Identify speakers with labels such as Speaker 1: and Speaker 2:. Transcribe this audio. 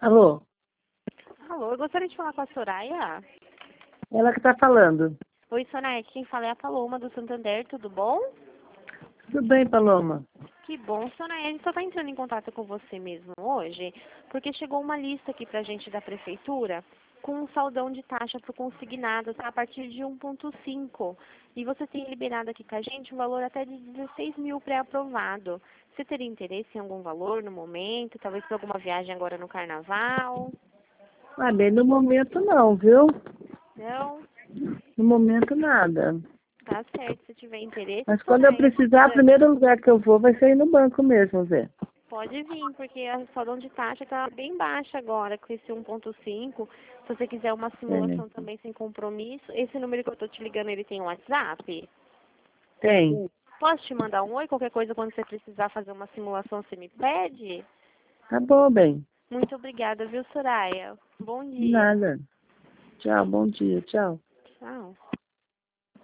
Speaker 1: Alô?
Speaker 2: Alô, eu gostaria de falar com a Soraya.
Speaker 1: Ela que tá falando.
Speaker 2: Oi, Soraya, quem fala é a Paloma do Santander, tudo bom?
Speaker 1: Tudo bem, Paloma?
Speaker 2: Que bom, Soraya, a gente só está entrando em contato com você mesmo hoje, porque chegou uma lista aqui pra gente da Prefeitura com um saldão de taxa para o consignado, tá? A partir de 1,5. E você tem liberado aqui com a gente um valor até de 16 mil pré-aprovado. Você teria interesse em algum valor no momento? Talvez para alguma viagem agora no Carnaval?
Speaker 1: Ah, bem, no momento não, viu?
Speaker 2: Não?
Speaker 1: No momento nada.
Speaker 2: Tá certo, se tiver interesse,
Speaker 1: Mas quando eu
Speaker 2: Soraya.
Speaker 1: precisar, o primeiro lugar que eu vou vai ser ir no banco mesmo, ver.
Speaker 2: Pode vir, porque a salão de taxa está bem baixa agora, com esse 1,5. Se você quiser uma
Speaker 1: Tem.
Speaker 2: simulação também sem compromisso, esse número que eu estou te ligando, ele tem um WhatsApp?
Speaker 1: Tem.
Speaker 2: Posso te mandar um oi? Qualquer coisa, quando você precisar fazer uma simulação, você me pede?
Speaker 1: Tá bom, bem.
Speaker 2: Muito obrigada, viu, Soraya? Bom dia.
Speaker 1: Nada. Tchau, bom dia, tchau.